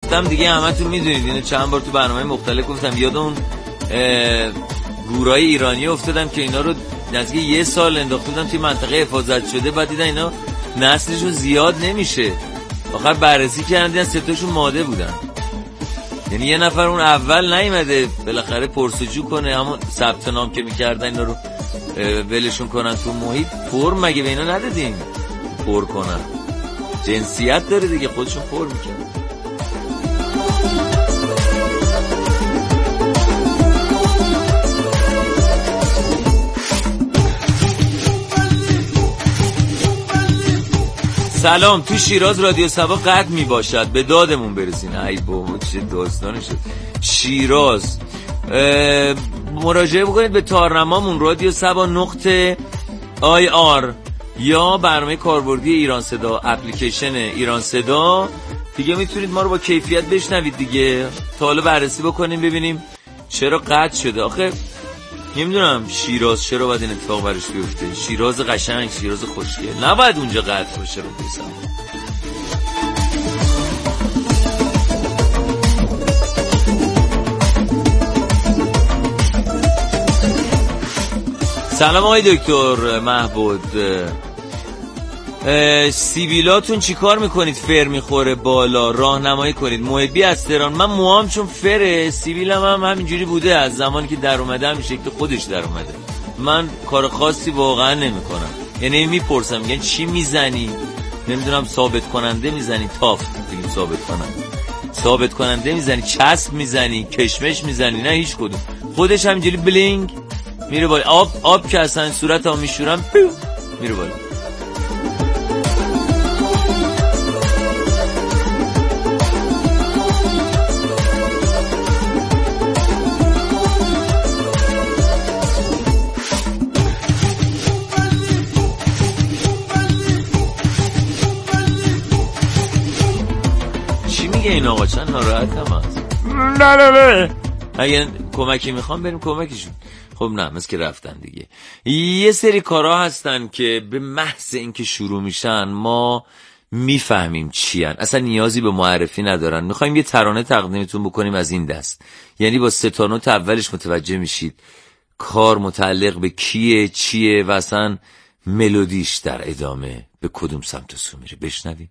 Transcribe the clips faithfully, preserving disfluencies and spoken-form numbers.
گفتم دیگه، همتون میدونید اینو چند بار تو برنامه مختلف گفتم. یاد اون گورای ایرانی افتادم که اینا رو نزدیک یه سال انداخته بودن توی منطقه حفاظت شده، بعد دیدن اینا نسلشون زیاد نمیشه، آخر بررسی کردن دیدن سه تاشون ماده بودن. یعنی یه نفر اون اول نیومده بالاخره پرسجو کنه، همون ثبت نام که میکردن اینا رو ولشون کنن تو محیط. پر مگه به اینا ندادیم پر کنن؟ جنسیت داره دیگه، خودشون پر میکنن. سلام، تو شیراز رادیو سبا قطع می باشد، به دادمون برسین. ای بابا چه داستانی شد. شیراز مراجعه بکنید به تارنمامون رادیو سبا نقطه آی آر یا برنامه کاربردی ایران صدا، اپلیکیشن ایران صدا دیگه. میتونید ما رو با کیفیت بشنوید دیگه. تا حالا بررسی بکنیم ببینیم چرا قطع شده. آخه نمیدونم شیراز چرا باید این اتفاق برش بیفته. شیراز قشنگ، شیراز خوشگل، نباید اونجا قطع باشه رو بیسم. سلام آقای دکتر محبود، سیبیلاتون چی کار میکنید؟ فر میخوره بالا، راهنمایی کنید. محبی از تهران. من موام چون فره، سیبیلم هم همینجوری بوده از زمانی که در اومده هم شکل خودش در اومده. من کار خاصی واقعا نمیکنم، یعنی میپرسم میگن چی میزنی؟ نمیدونم ثابت کننده میزنی، تافت بگیم ثابت کننده، ثابت کننده میزنی، چسب میزنی، کشمش میزنی؟ نه هیچ کدوم. خودش همینجوری بلینگ میره بالا. آب آب که اصلا صورتمو میشورم میره بالا. این آقا چند ناراحت هم هست. نه نه نه اگه کمکی میخوام بریم کمکشون. خب نه، مثل که رفتن دیگه. یه سری کارها هستن که به محض اینکه شروع میشن ما میفهمیم چی هن. اصلا نیازی به معرفی ندارن. میخوایم یه ترانه تقدیمتون بکنیم از این دست، یعنی با سه تا نوت اولش متوجه میشید کار متعلق به کیه چیه و اصلا ملودیش در ادامه به کدوم سمت و سو میره. بشنویم.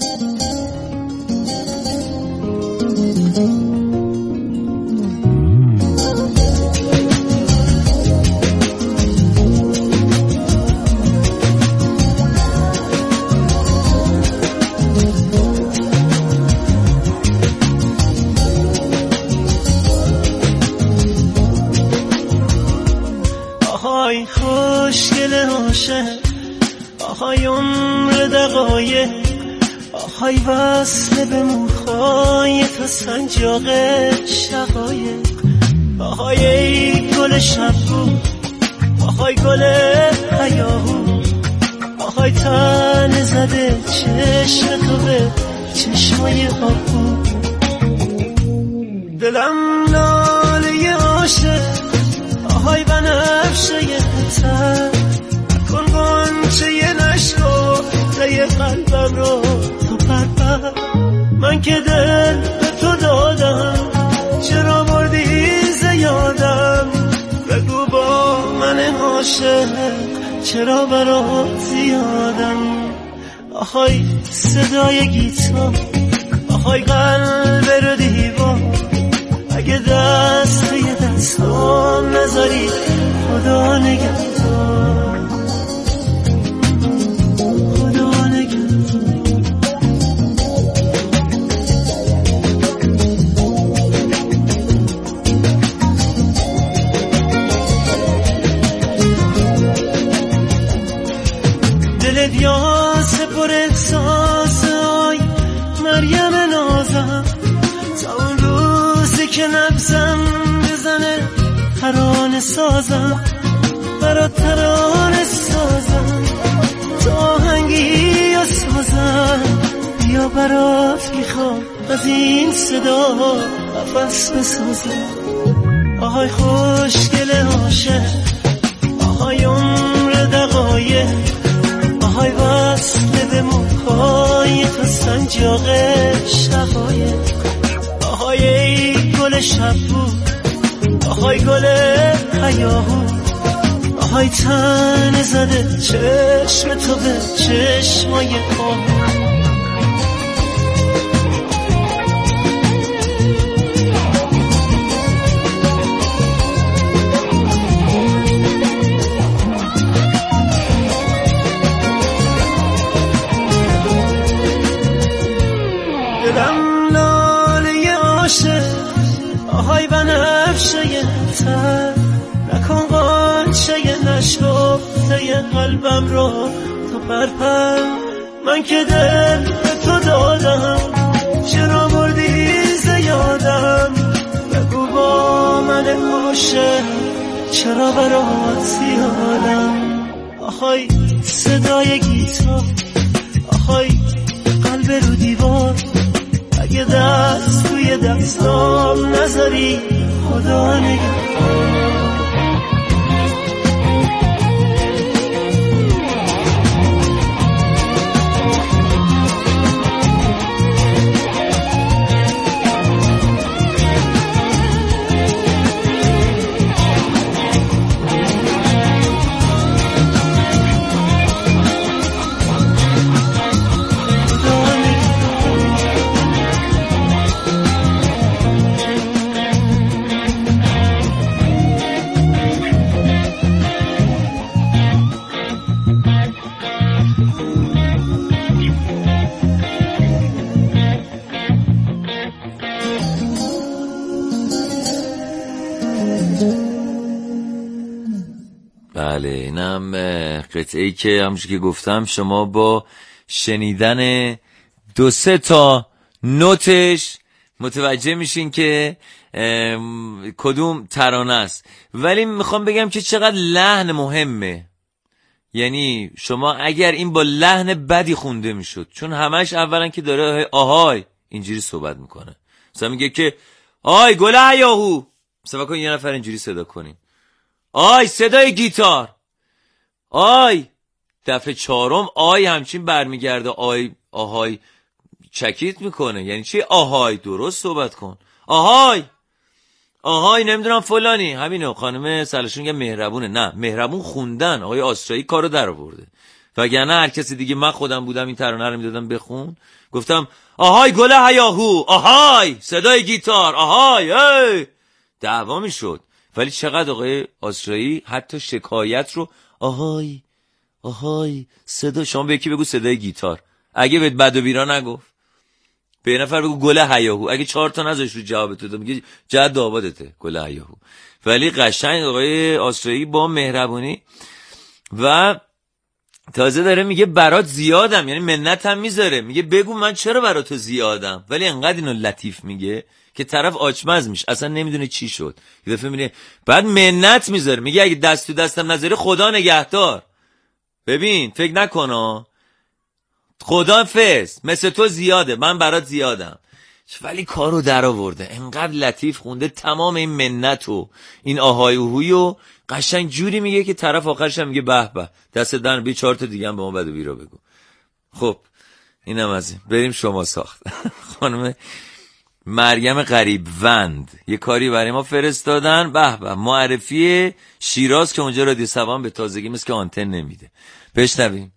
آهای خوشگل عاشق، آهای عمر دقایق، آهای وصل به موهای تا سنجاق شقایق، آهای ای گل شبگو، آهای گل هیاهو، آهای تن زده چشم تو به چشمای آبو. دلم لاله عاشق، آهای بنفشه تر، کن گنچه یه نشو ره قلبم رو تو پرپر. من که دل به تو دادم، چرا بردی زیادم؟ بگو با من عاشق چرا برات زیادم؟ آهای صدای گیتار، آهای قلب رو دیوار، اگه دست به دستام نذاری خدا نگهدار، خدا نگهدار. دل دیاس پر احساس، آی مریم نازم، تا اون روزی که نبزم بزنه ترانه سازم، برا ترانه سازم، تا آهنگی یا سازم، یا برات میخوام از این صدا نفس بسازم. آهای خوشگل عاشق، آهای عمر دقایق، آهای وصل به موهای تا سنجاق شقایق، گل شب بود، آهای گل هیاهو، آهای تن زده چشم تو به چشمای آهو. دلم لاله عاشق، آهای بنفشه تر، نکن قانچه نشکفته قلبم رو تا پرپر. من که دل به تو دادم، چرا بردی زیادم؟ بگو با من عاشق چرا برات زیادم؟ آهای صدای گیتار، آهای قلب رو دیوار، اگه دست توی دستام نذاری خدا نگهدار. بله، اینم قطعه‌ای که همونجوری که گفتم شما با شنیدن دو سه تا نوتش متوجه میشین که کدوم ترانه است. ولی میخوام بگم که چقدر لحن مهمه. یعنی شما اگر این با لحن بدی خونده میشد، چون همش اولا که داره آهای اینجوری صحبت میکنه، مثلا میگه که آی گل هیاهو، مثلا کن یه نفر اینجوری صدا کنیم، آی صدای گیتار، آی دفعه چهارم آی همچین برمیگرده، آی آهای چکیت میکنه. یعنی چی آهای؟ درست صحبت کن. آهای آهای نمیدونم فلانی. همینه، خانم سلاشون که مهربونه. نه، مهربون خوندن. آقای آسرایی کارو در آورده، وگرنه هر کسی دیگه، من خودم بودم این ترانه رو میدادم بخون، گفتم آهای گل هیاهو، آهای صدای گیتار، آهای ای دعوا میشد. ولی چقدر آقای آسرایی حتی شکایت رو آهای آهای صدا، شما به یکی بگو صدای گیتار، اگه بهت بد و بیرا نگفت، به یه نفر بگو گل هیاهو، اگه چهار تا نذاش رو جواب تو میگه جد آبادته گل هیاهو. ولی قشنگ آقای آسرایی با مهربونی و تازه داره میگه برات زیادم، یعنی منت هم میذاره، میگه بگو من چرا برات زیادم. ولی انقدر اینو لطیف میگه که طرف آچمز میشه، اصلا نمیدونه چی شد. یه دفعه میبینه بعد منت میذاره، میگه اگه دست تو دستم نذاری خدا نگهدار. ببین فکر نکن خدا فز مثل تو زیاده، من برات زیادم. ولی کارو در آورده، انقدر لطیف خونده تمام این منت و این آهای اوهوی و قشنگ جوری میگه که طرف آخرش هم میگه به به دست دن بی چهار تا دیگه هم به ما بد و بیرا بگو. خب اینم از این. بریم شما ساخت. خانم مریم غریبوند یه کاری برای ما فرستادن، به به معرفی شیراز که اونجا رادیو سبا به تازگی مثل که آنتن نمیده. بشنویم.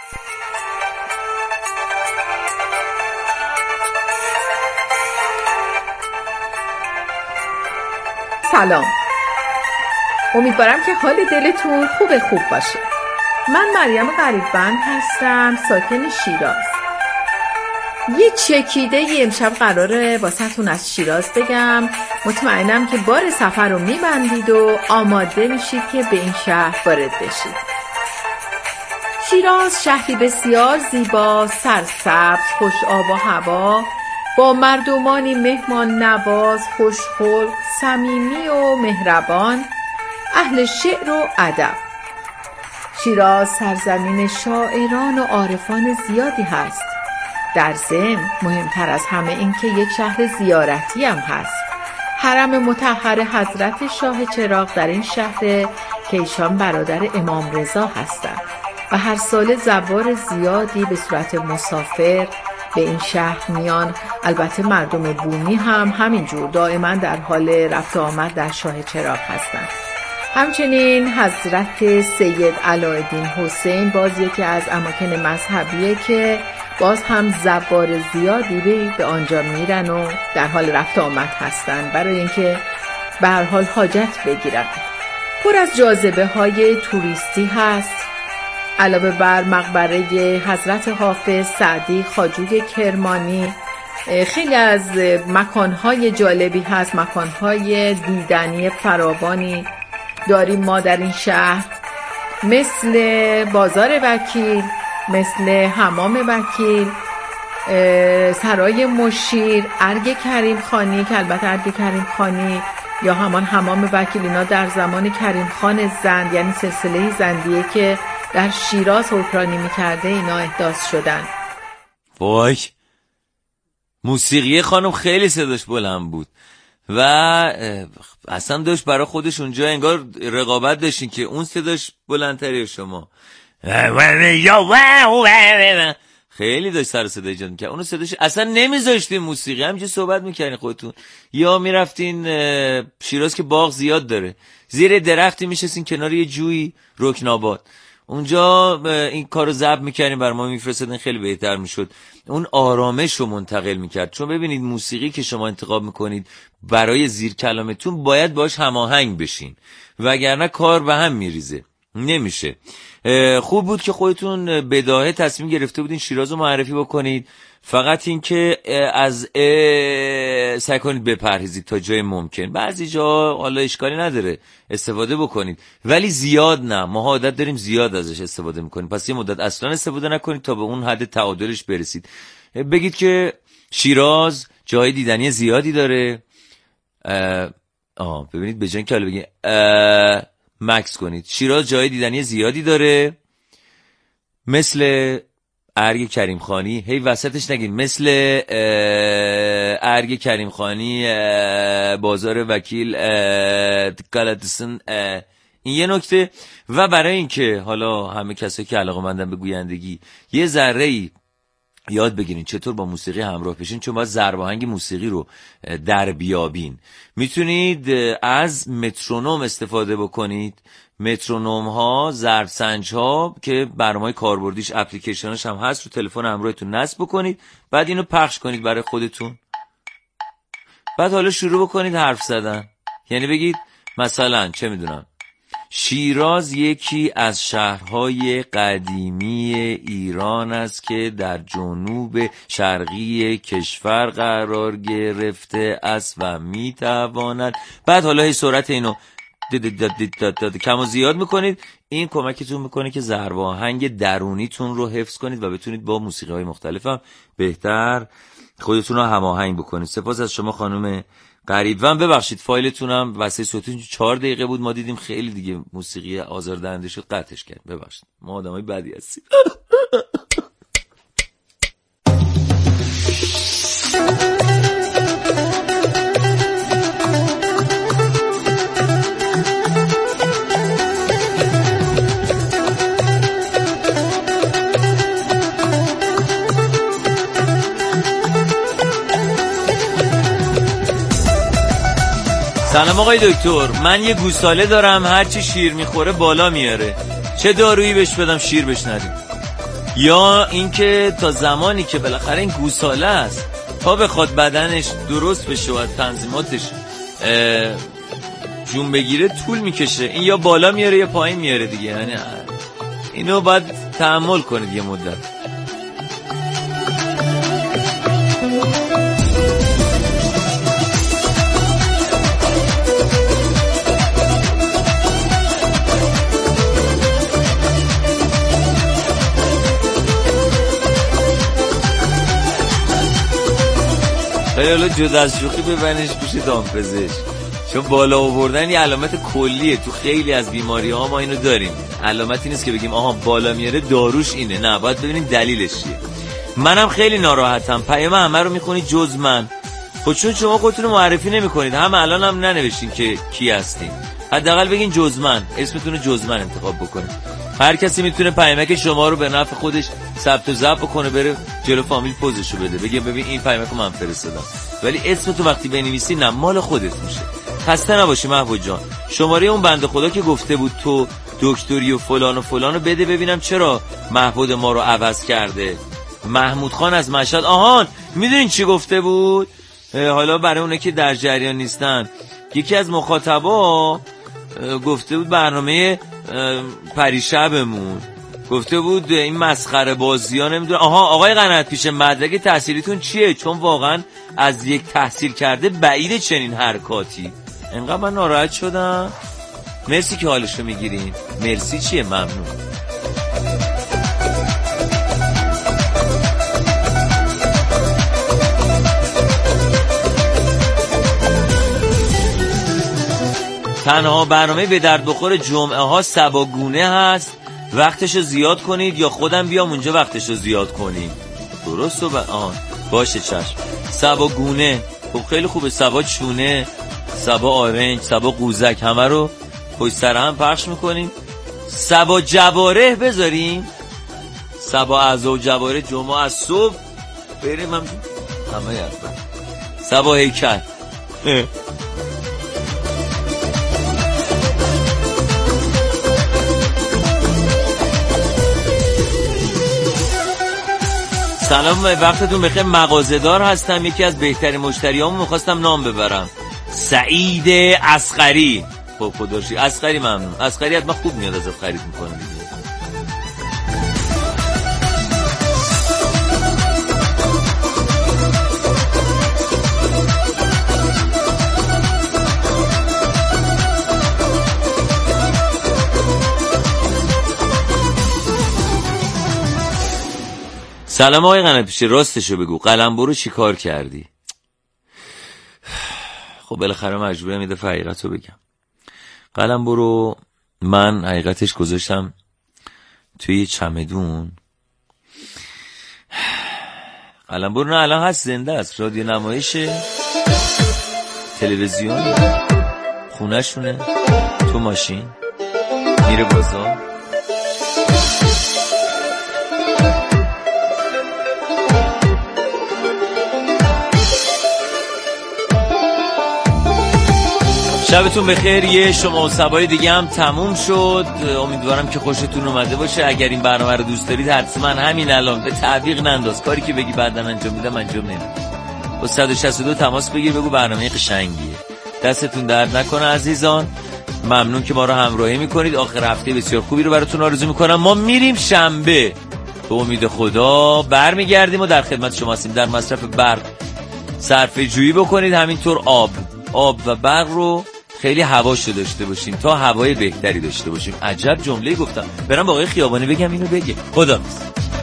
سلام، امیدوارم که حال دلتون خوب خوب باشه. من مریم غریبوند هستم، ساکن شیراز. یه چکیده یه امشب قراره واسهتون از شیراز بگم. مطمئنم که بار سفر رو میبندید و آماده میشید که به این شهر وارد بشید. شیراز شهری بسیار زیبا، سرسبز، خوش آب و هوا، با مردمانی مهمان نواز، خوشخلق، صمیمی و مهربان، اهل شعر و ادب. شیراز سرزمین شاعران و عارفان زیادی هست. در ضمن مهمتر از همه این که یک شهر زیارتی هم هست. حرم مطهر حضرت شاه چراغ در این شهر که ایشان برادر امام رضا هستند و هر سال زوار زیادی به صورت مسافر به این شهر میان. البته مردم بومی هم همینجور دائما در حال رفت و آمد در شاه چراغ هستند. همچنین حضرت سید علاءالدین حسین باز یکی از اماکن مذهبیه که باز هم زوار زیادی به آنجا میرن و در حال رفت و آمد هستن برای اینکه به هر حال حاجت بگیرن. پر از جاذبه های توریستی هست. علاوه بر مقبره حضرت حافظ سعدی خواجوی کرمانی، خیلی از مکانهای جالبی هست، مکانهای دیدنی فراوانی داریم ما در این شهر، مثل بازار وکیل، مثل حمام وکیل، سرای مشیر، ارگ کریم خانی که البته ارگ کریم خانی یا همان حمام وکیل اینا در زمان کریم خان زند، یعنی سلسله زندیه که در شیراز حکمرانی میکرده، اینا احداث شدن. وای موسیقی خانم خیلی صداش بلند بود و اصلا داشت برای خودش اونجا انگار رقابت داشتین که اون صداش بلندتره شما. خیلی داشت سر صدا ایجاد میکرد. اونو صداش اصلا نمیذاشتین موسیقی، همینجوری صحبت میکردین خودتون، یا میرفتین شیراز که باغ زیاد داره، زیر درختی میشستین کنار یه جوی رکناباد، اونجا این کارو ضبط میکردین بر ما میفرستادین، خیلی بهتر میشد. اون آرامش رو منتقل میکرد. چون ببینید موسیقی که شما انتخاب میکنید برای زیر کلامتون باید باش هماهنگ بشین، وگرنه کار به هم میریزه، نمیشه. خوب بود که خودتون بداهه تصمیم گرفته بودین شیراز رو معرفی بکنید. فقط این که از سعی کنید بپرهیزید تا جای ممکن. بعضی جا حالا اشکالی نداره استفاده بکنید، ولی زیاد نه. ما عادت داریم زیاد ازش استفاده میکنیم، پس یه مدت اصلا استفاده نکنید تا به اون حد تعادلش برسید. بگید که شیراز جای دیدنی زیادی داره. آه ببینید به جای که حالا بگید مکس کنید، شیراز جای دیدنی زیادی داره، مثل ارگ کریم خانی. هی وسطش نگید مثل ارگ کریم خانی، بازار وکیل، گالاتسن. این یه نکته. و برای اینکه حالا همه کسایی که علاقه‌مندن به گویندگی یه ذره‌ای یاد بگیرین چطور با موسیقی همراه بشین، چون باید ضرب آهنگ موسیقی رو در بیابین، میتونید از مترونوم استفاده بکنید. مترونوم ها، ضرب سنج ها که برنامه‌های کاربردیش اپلیکیشنش هم هست، رو تلفن همراهتون نصب بکنید، بعد اینو پخش کنید برای خودتون. بعد حالا شروع بکنید حرف زدن. یعنی بگید مثلا چه میدونم، شیراز یکی از شهرهای قدیمی ایران است که در جنوب شرقی کشور قرار گرفته است و میتواند. بعد حالا هی سرعت اینو کم و زیاد میکنید. این کمکتون میکنه که ضرب آهنگ درونیتون رو حفظ کنید و بتونید با موسیقی های مختلف هم بهتر خودتون رو هماهنگ بکنید. سپاس از شما خانم غریب. و ببخشید فایلتونم واسه صوتتون چهار دقیقه بود، ما دیدیم خیلی دیگه موسیقی آزاردهنده شد قطعش کرد. ببخشید ما آدمای بدی هستیم. سلام آقای دکتر، من یه گوساله دارم، هرچی شیر میخوره بالا میاره، چه دارویی بهش بدم شیر بش ندیم؟ یا اینکه تا زمانی که بالاخره این گوساله است تا بخواد بدنش درست بشه و تنظیماتش جون بگیره طول میکشه، این یا بالا میاره یا پایین میاره دیگه. یعنی اینو باید تحمل کنید یه مدت. خیلی حالا جدا از شوخی ببینش پیش دامپزشک، چون بالا آوردن یه علامت کلیه تو خیلی از بیماری ها. ما اینو داریم، علامتی نیست که بگیم آها بالا میاره داروش اینه، نه، باید ببینیم دلیلش چیه. منم خیلی ناراحتم، پیام همه رو میخونید جز من. خب چون شما خودتون رو معرفی نمیکنید، هم الان هم ننوشتین که کی هستین، حداقل بگین جز من، اسمتون رو جز من انتخاب بکنید. هر کسی میتونه پیامک شما رو به نفع خودش ثبت و ضبط کنه، بره جلو فامیل پوزشو بده، بگه ببین این پیامکو من فرستادم. ولی اسم تو وقتی بنویسی نه، مال خودت میشه. خسته نباشی محمود جان. شماره اون بنده خدا که گفته بود تو دکتری و فلان و فلانو بده ببینم چرا محمود ما رو عوض کرده. محمود خان از مشهد. آهان میدونین چی گفته بود؟ حالا برای اونه که در جریان نیستن، یکی از مخاطبا گفته بود برنامه پریشبمون، گفته بود این مسخره بازی ها نمیدونه. آها آقای قنات پیش مدرک تحصیلیتون چیه؟ چون واقعا از یک تحصیل کرده بعید چنین حرکاتی. انقدر من ناراحت شدم. مرسی که حالشو میگیرین. مرسی چیه؟ ممنون. تنها برنامه به درد بخور جمعه ها سباگونه هست، وقتشو زیاد کنید یا خودم بیام اونجا وقتشو زیاد کنید. درست و ب... آه. باشه چشم. سباگونه. خب خیلی خوبه. سبا چونه، سبا آرنج، سبا قوزک، همه رو پشت سر هم پخش میکنیم. سبا جواره بذاریم، سبا اعضا و جواره جمعه از صبح بریم هم همه یرفت. سبا هیکل. سلام، وقتتون بخیر. مغازه‌دار هستم، یکی از بهترین مشتریامو میخواستم نام ببرم. سعید اصغری. خب خداشی اصغری ممنون. اصغری حتما خوب میاد ازت خرید میکنه دیگه. سلام آقای قناتپیشه، راستشو بگو قلمبو رو چی کار کردی؟ خب بالاخره مجبورم یه دفعه حقیقت رو بگم. قلمبو رو من حقیقتش گذاشتم توی یه چمدون. قلمبو رو نه الان هست، زنده است، رادیو نمایشه، تلویزیون، خونه شونه، تو ماشین، میره بازار. شبتون بخیر. یه شما و سبای دیگه هم تموم شد. امیدوارم که خوشتون اومده باشه. اگر این برنامه رو دوست دارید حتما همین الان به تعویق ننداز، کاری که بگی بعداً انجام میدم انجام نمیدم. با صد و شصت و دو تماس بگیر بگو برنامه قشنگیه. دستتون درد نکنه عزیزان. ممنون که ما رو همراهی میکنید. آخر هفته بسیار خوبی رو براتون آرزو میکنم. ما میریم شنبه به امید خدا برمیگردیم و در خدمت شما هستیم. در مصرف برق صرفه جویی بکنید، همینطور آب آب و برق رو خیلی هواشو داشته باشیم تا هوای بهتری داشته باشیم. عجب جمله گفتم. برم با آقای خیابانی بگم اینو بگه. خداحافظ.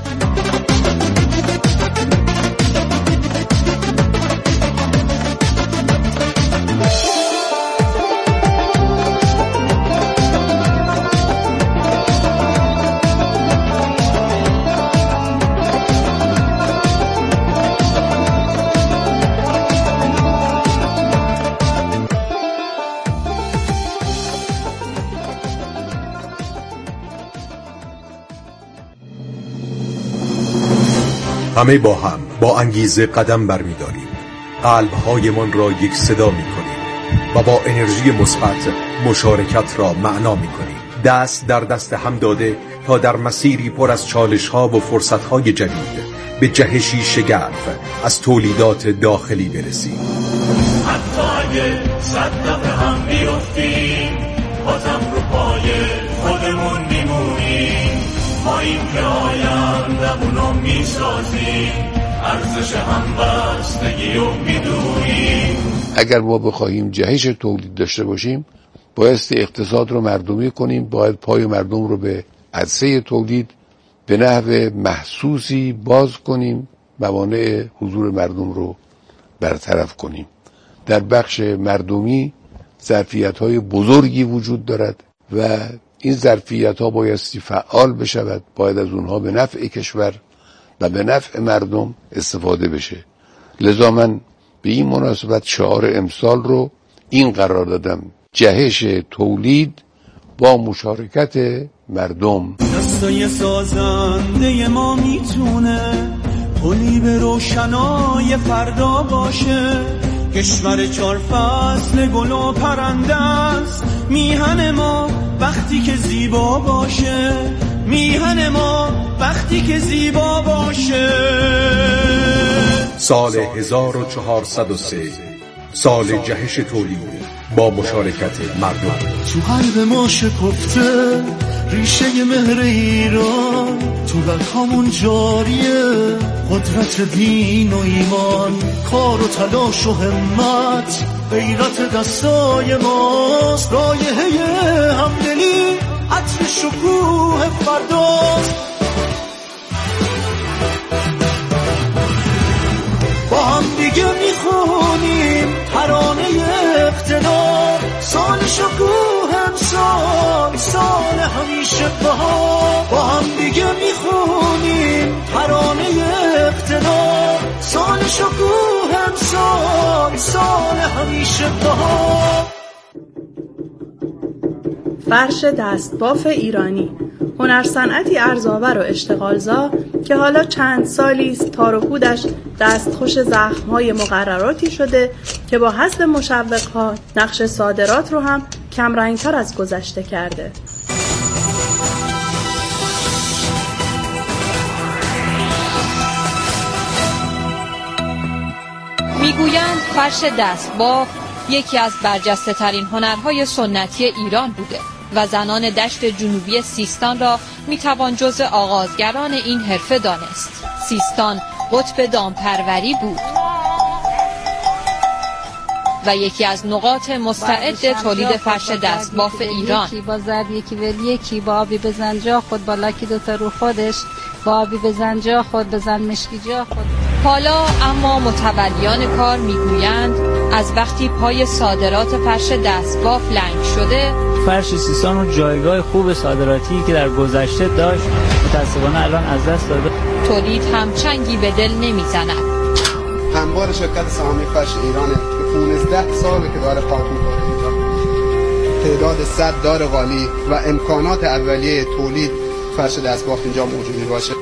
همه با هم با انگیزه قدم برمی‌داریم، قلب‌هایمان را یک صدا می‌کنیم و با انرژی مثبت مشارکت را معنا می‌کنیم. دست در دست هم داده تا در مسیری پر از چالش‌ها و فرصت‌های جدید به جهشی شگرف از تولیدات داخلی برسیم. حتی اگه صد دفعه هم بیفتیم، بازم رو پای خودمون میمونیم. ما این که آینده‌مونو میسازیم، ارزش همبستگی رو میدونیم. اگر ما بخواهیم جهش تولید داشته باشیم، بایستی اقتصاد رو مردمی کنیم، باید پای مردم رو به عرصه تولید به نحو محسوسی باز کنیم، موانع حضور مردم رو برطرف کنیم. در بخش مردمی ظرفیت‌های بزرگی وجود دارد و این ظرفیت‌ها بایستی فعال بشود، باید از اونها به نفع کشور و به نفع مردم استفاده بشه. لذا من به این مناسبت شعار امسال رو این قرار دادم: جهش تولید با مشارکت مردم. دستای سازنده ما میتونه پلی به روشنای فردا باشه، کشور چار فصل گل و پرنده است، میهن ما وقتی که زیبا باشه، میهن ما وقتی که زیبا باشه. سال هزار و چهارصد و سه، سال جهش تولید با مشارکت مردم. تو قلب ما شکفته ریشه مهر ایران، تو رگامون جاریه قدرت دین و ایمان، کار و تلاش و همت غیرت دستای ماست، رایحه همدلی عطر شکوه فرداست. با هم دیگه میخونیم ترانه اقتدار، سال شکوه امسال سال همیشه بهار. با هم دیگه میخونیم ترانه اقتدار، سال شکوه امسال سال همیشه بهار. فرش دستباف ایرانی، هنر صنعتی ارزآور و اشتغالزا که حالا چند سالی است تار و پودش دستخوش زخم‌های مقرراتی شده که با حذف مشوق‌ها نقش صادرات رو هم کمرنگ‌تر از گذشته کرده. میگویند فرش دستباف یکی از برجسته ترین هنرهای سنتی ایران بوده و زنان دشت جنوبی سیستان را میتوان جزو آغازگران این حرفه دانست. سیستان قطب دامپروری بود و یکی از نقاط مستعد تولید فرش دستباف ایران. یکی با ضرب، یکی ول، یکی با آبی بزن جا خود، با لکی دوتا رو خودش، با آبی بزن جا خود، بزن مشکی جا خود. حالا اما متولیان کار میگویند از وقتی پای صادرات فرش دستباف لنگ شده، فرش سیستان رو جایگاه خوب صادراتی که در گذشته داشت متاسفانه الان از دست داده. تولید هم چنگی به دل نمیزند. هموار شرکت سهامی فرش ایرانه که پانزده ساله که داره کار میکنه اینجا. تعداد صد دار قالی و امکانات اولیه تولید فرش دستباف اینجا موجود باشه.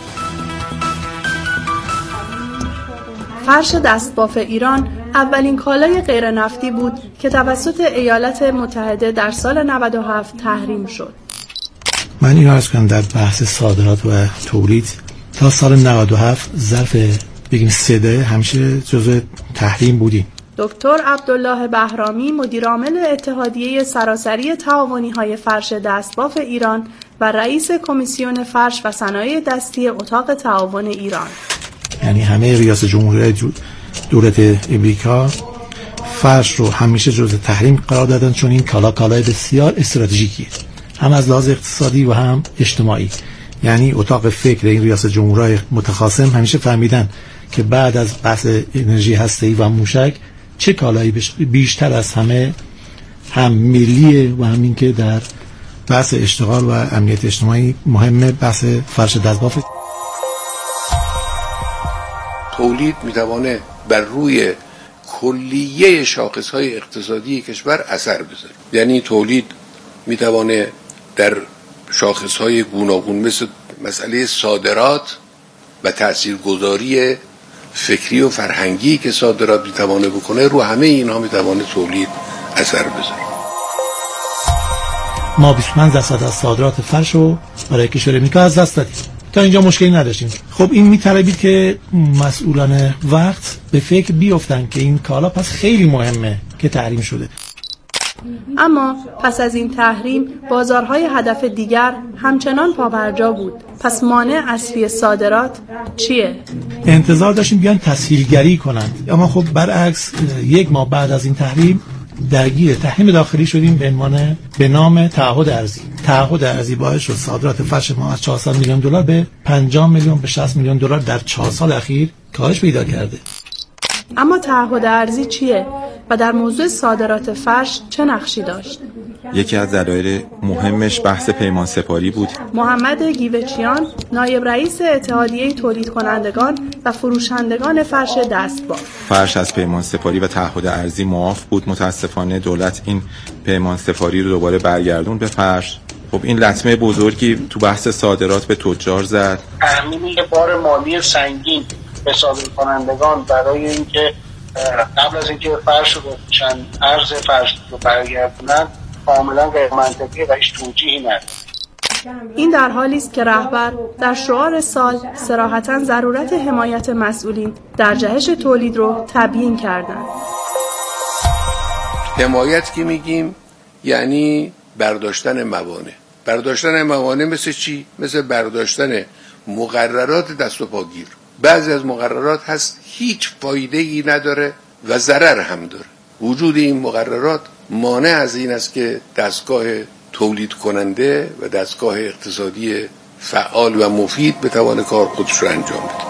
فرش دستباف ایران اولین کالای غیر نفتی بود که توسط ایالات متحده در سال نود و هفت تحریم شد. من این عرض کنم در بحث صادرات و تولید تا سال نود و هفت ظرف بگیم سه دهه همیشه جزء تحریم بودیم. دکتر عبدالله بهرامی مدیرعامل اتحادیه سراسری تعاونی‌های فرش دستباف ایران و رئیس کمیسیون فرش و صنایع دستی اتاق تعاون ایران. یعنی همه ریاست جمهوری دولت امریکا فرش رو همیشه جزء تحریم قرار دادن، چون این کالا کالای بسیار استراتژیکیه، هم از لحاظ اقتصادی و هم اجتماعی. یعنی اتاق فکر این ریاست جمهورهای متخاصم همیشه فهمیدن که بعد از بحث انرژی هسته‌ای و موشک چه کالایی بیشتر از همه هم ملیه و هم این که در بحث اشتغال و امنیت اجتماعی مهمه، بحث فرش دستباف. تولید میتوانه بر روی کلیه شاخصهای اقتصادی کشور اثر بذاره. یعنی تولید میتوانه در شاخصهای گوناگون مثل مسئله صادرات و تاثیرگذاری فکری و فرهنگی که صادرات میتوانه بکنه، رو همه اینها میتوانه تولید اثر بذاره. ما بیست و پنج درصد از صادرات فرش رو برای کشور امریکا از دست دادیم. تا اینجا مشکلی نداشتیم. خب این میطلبید که مسئولان وقت به فکر بیفتن که این کالا پس خیلی مهمه که تحریم شده. اما پس از این تحریم بازارهای هدف دیگر همچنان پابرجا بود. پس مانع اصلی صادرات چیه؟ انتظار داشتیم بیان تسهیلگری کنند، اما خب برعکس یک ماه بعد از این تحریم درگیر تحریم داخلی شدیم به عنوان به نام تعهد ارزی. تعهد ارزی باعث شد صادرات فرش ما از چهارصد میلیون دلار به پنجاه میلیون به شصت میلیون دلار در چهار سال اخیر کاهش پیدا کرده. اما تعهد ارزی چیه و در موضوع صادرات فرش چه نقشی داشت؟ یکی از دلایل مهمش بحث پیمان سپاری بود. محمد گیوچیان، نایب رئیس اتحادیه تولید کنندگان و فروشندگان فرش دستباف: فرش از پیمان سپاری و تعهد ارضی معاف بود. متاسفانه دولت این پیمان سپاری رو دوباره برگردون به فرش. خب این لطمه بزرگی تو بحث صادرات به تجار زد. تحمیل بار مالی سنگین به صادرکنندگان برای اینکه قبل از اینکه فرش رو بفروشن ارز فرش رو برگردونن کاملا غیر منطقی و هیچ توجیهی نداره. این در حالی است که رهبر در شعار سال صراحتاً ضرورت حمایت مسئولین در جهش تولید رو تبیین کردند. حمایت که میگیم یعنی برداشتن موانع. برداشتن موانع مثل چی؟ مثل برداشتن مقررات دست و پاگیر. بعضی از مقررات هست هیچ فایده ای نداره و ضرر هم داره. وجود این مقررات مانع از این است که دستگاه تولید کننده و دستگاه اقتصادی فعال و مفید بتوانه کار خودش رو انجام بده.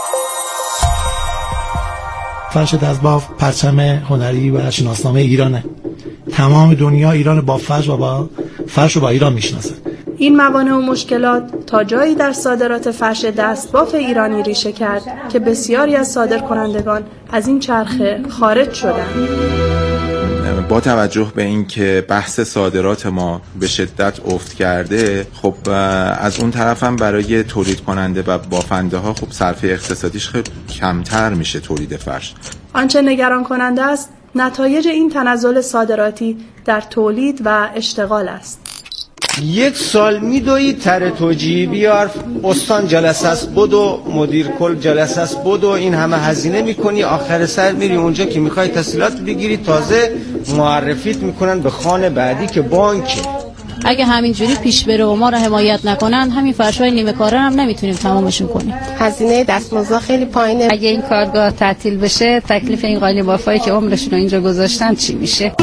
فرش دستباف پرچم هنری و شناسنامه ایرانه. تمام دنیا ایران با فرش و با فرش و با ایران میشناسه. این موانع و مشکلات تا جایی در صادرات فرش دستباف ایرانی ریشه کرد که بسیاری از صادرکنندگان از این چرخه خارج شدند. با توجه به اینکه بحث صادرات ما به شدت افت کرده، خب از اون طرف هم برای تولید کننده و بافنده ها خب صرفه اقتصادیش خیلی کمتر میشه تولید فرش. آنچه نگران کننده است نتایج این تنزل صادراتی در تولید و اشتغال است. یک سال میدوی تر توجیهی بیار، استان جلسه است بدو، مدیر کل جلسه است بدو، این همه هزینه میکنی، آخر سر میری اونجا که میخوای تسهیلات بگیری تازه معرفیت میکنن به خانه بعدی که بانکه. اگه همینجوری پیش بره و ما رو حمایت نکنن همین فرشای نیمه کاره هم نمیتونیم تمامشون کنیم. هزینه دستمزد خیلی پایینه. اگه این کارگاه تعطیل بشه تکلیف این قالی بافایی که عمرشون رو اینجا گذاشتن چی میشه؟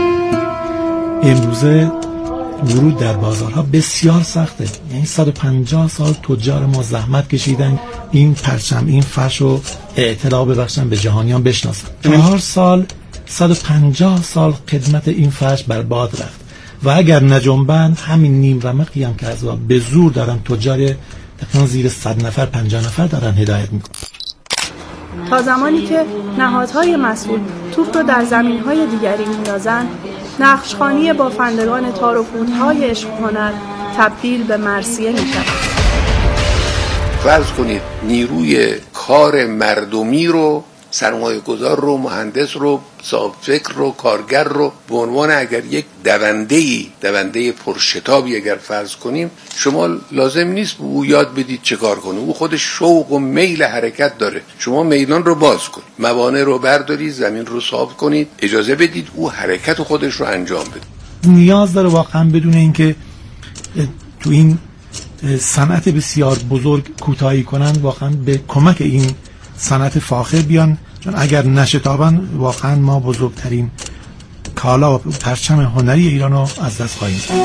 امروزه ورود در بازارها بسیار سخته. یعنی صد و پنجاه سال تجار ما زحمت کشیدن این پرچم این فرش رو اطلاع ببخشن به جهانیان بشناسن. چهار سال صد و پنجاه سال خدمت این فرش برباد رفت و اگر نجنبند همین نیم رمقی هم که از به زور دارن تجار تقریبا زیر صد نفر پنجاه نفر دارن هدایت میکنن. تا زمانی که نهادهای مسئول توپ رو در زمینهای دیگری میندازن، نقشخوانی بافندگان تار و پودهای عشق هنر تبدیل به مرثیه میشود. فرض کنید نیروی کار مردمی رو، سرمایه گذار رو، مهندس رو، صاحب فکر رو، کارگر رو به عنوان اگر یک دونده‌ای دونده پرشتابی اگر فرض کنیم، شما لازم نیست به او یاد بدید چه کار کنه، او خودش شوق و میل حرکت داره. شما میدان رو باز کنید، موانع رو بردارید، زمین رو صاف کنید، اجازه بدید او حرکت خودش رو انجام بده. نیاز داره واقعا بدون اینکه تو این صنعت بسیار بزرگ کوتاهی کنن، واقعا به کمک این صنعت فاخر بیان، چون اگر نشتابن واقعا ما بزرگترین کالا و پرچم هنری ایران رو از دست خواهیم داد.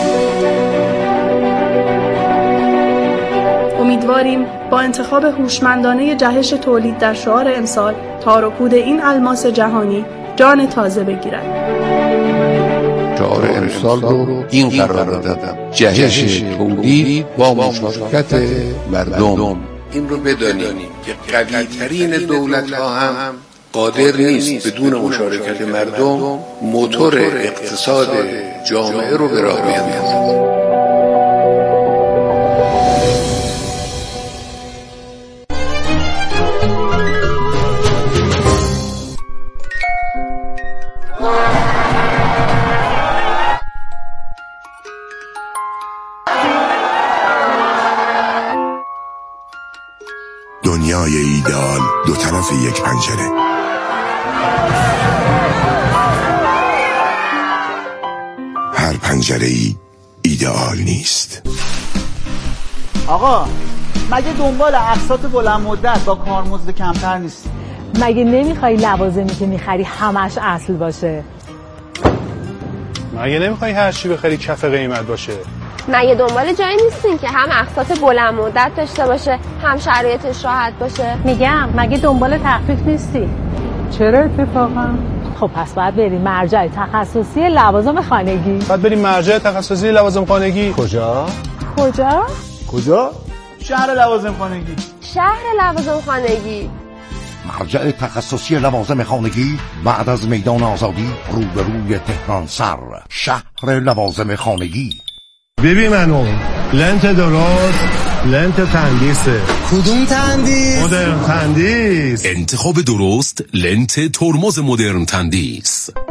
امیدواریم با انتخاب هوشمندانه جهش تولید در شعار امسال تار و پود این الماس جهانی جان تازه بگیرد. شعار امسال رو این قرار دادم: جهش تولید با مشارکت مردم. این رو بدانیم که قوی ترین دولت ها هم قادر نیست بدون مشارکت مردم موتور اقتصاد جامعه رو به راه بیاندازد. دنیای ایدئال دو طرف یک پنجره. هر پنجره ای ایدئال نیست. آقا مگه دنبال اقساط بلند مدت با کارمزد کمتر نیست؟ مگه نمیخوای لوازمی که میخری همش اصل باشه؟ مگه نمیخوای هر چی بخری کف قیمت باشه؟ مگه دنبال جایی نیستین که هم اقساط بلند مدت داشته باشه هم شرایطش راحت باشه؟ میگم مگه دنبال تخفیف نیستی؟ چرا اتفاقا؟ خب پس باید بریم مرجع تخصصی لوازم خانگی. بعد بریم مرجع تخصصی لوازم خانگی. کجا؟ کجا؟ کجا؟ شهر لوازم خانگی. شهر لوازم خانگی. مرجع تخصصی لوازم خانگی بعد از میدان آزادی روبروی تهران سر، شهر لوازم خانگی. ببین منو لنت درست، لنت تندیسه. کدوم تندیس؟ مدرن تندیس. انتخاب درست لنت ترمز مدرن تندیس.